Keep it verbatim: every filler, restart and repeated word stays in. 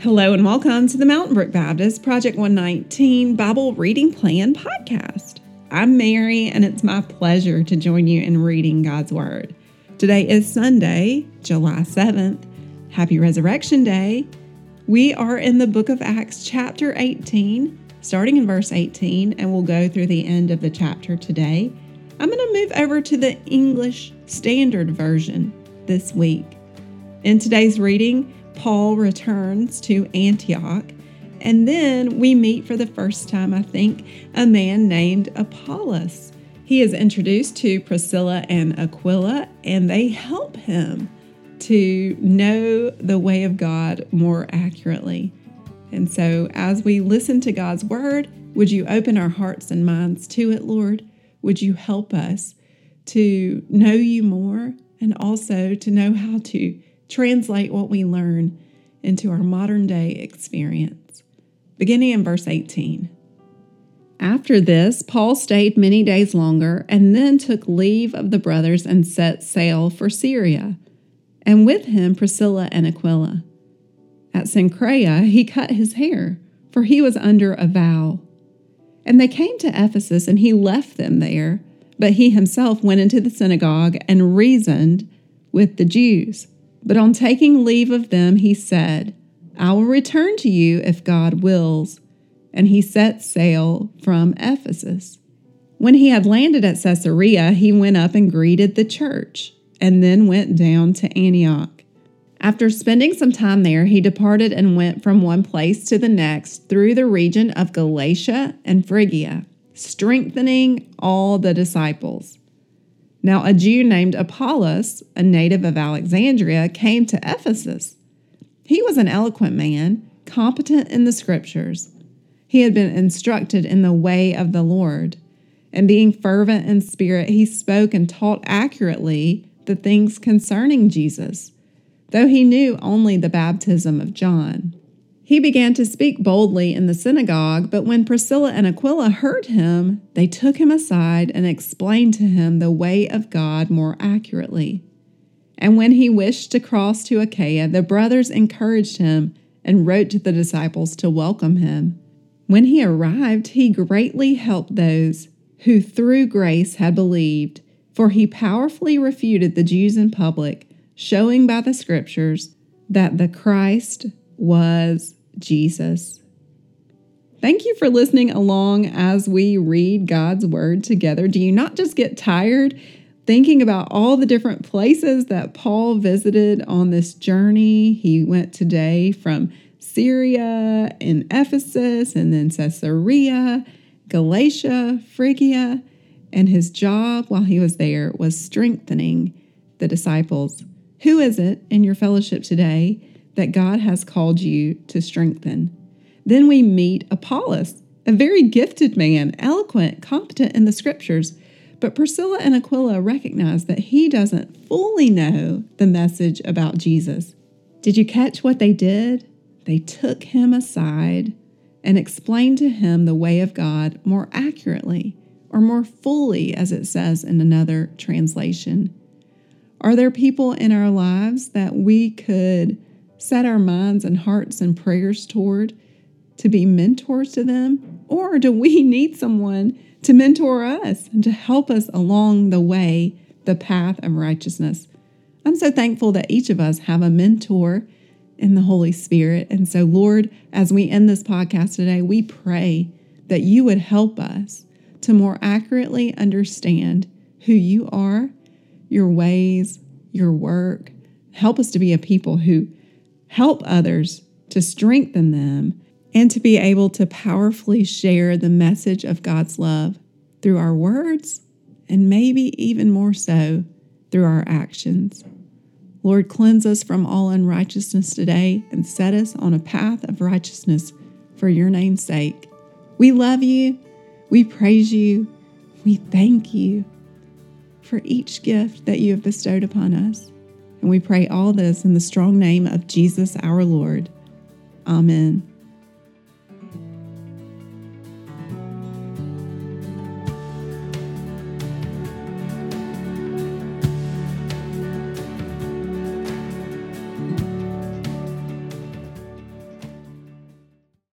Hello and welcome to the Mountain Brook Baptist Project one nineteen Bible Reading Plan podcast. I'm Mary, and it's my pleasure to join you in reading God's Word. Today is Sunday, July seventh. Happy Resurrection Day. We are in the book of Acts, chapter eighteen, starting in verse eighteen, and we'll go through the end of the chapter today. I'm going to move over to the English Standard Version this week. In today's reading, Paul returns to Antioch, and then we meet for the first time, I think, a man named Apollos. He is introduced to Priscilla and Aquila, and they help him to know the way of God more accurately. And so as we listen to God's word, would you open our hearts and minds to it, Lord? Would you help us to know you more and also to know how to translate what we learn into our modern day experience? Beginning in verse eighteen. After this, Paul stayed many days longer and then took leave of the brothers and set sail for Syria, and with him Priscilla and Aquila. At Cenchrea he cut his hair, for he was under a vow. And they came to Ephesus, and he left them there, but he himself went into the synagogue and reasoned with the Jews. But on taking leave of them, he said, I will return to you if God wills. And he set sail from Ephesus. When he had landed at Caesarea, he went up and greeted the church, and then went down to Antioch. After spending some time there, he departed and went from one place to the next through the region of Galatia and Phrygia, strengthening all the disciples. Now a Jew named Apollos, a native of Alexandria, came to Ephesus. He was an eloquent man, competent in the scriptures. He had been instructed in the way of the Lord, and being fervent in spirit, he spoke and taught accurately the things concerning Jesus, though he knew only the baptism of John. He began to speak boldly in the synagogue, but when Priscilla and Aquila heard him, they took him aside and explained to him the way of God more accurately. And when he wished to cross to Achaia, the brothers encouraged him and wrote to the disciples to welcome him. When he arrived, he greatly helped those who through grace had believed, for he powerfully refuted the Jews in public, showing by the scriptures that the Christ was Jesus. Thank you for listening along as we read God's word together. Do you not just get tired thinking about all the different places that Paul visited on this journey? He went today from Syria and Ephesus, and then Caesarea, Galatia, Phrygia, and his job while he was there was strengthening the disciples. Who is it in your fellowship today that God has called you to strengthen? Then we meet Apollos, a very gifted man, eloquent, competent in the scriptures. But Priscilla and Aquila recognize that he doesn't fully know the message about Jesus. Did you catch what they did? They took him aside and explained to him the way of God more accurately, or more fully, as it says in another translation. Are there people in our lives that we could set our minds and hearts and prayers toward to be mentors to them? Or do we need someone to mentor us and to help us along the way, the path of righteousness? I'm so thankful that each of us have a mentor in the Holy Spirit. And so, Lord, as we end this podcast today, we pray that you would help us to more accurately understand who you are, your ways, your work. Help us to be a people who help others, to strengthen them, and to be able to powerfully share the message of God's love through our words, and maybe even more so through our actions. Lord, cleanse us from all unrighteousness today and set us on a path of righteousness for your name's sake. We love you. We praise you. We thank you for each gift that you have bestowed upon us. And we pray all this in the strong name of Jesus our Lord. Amen.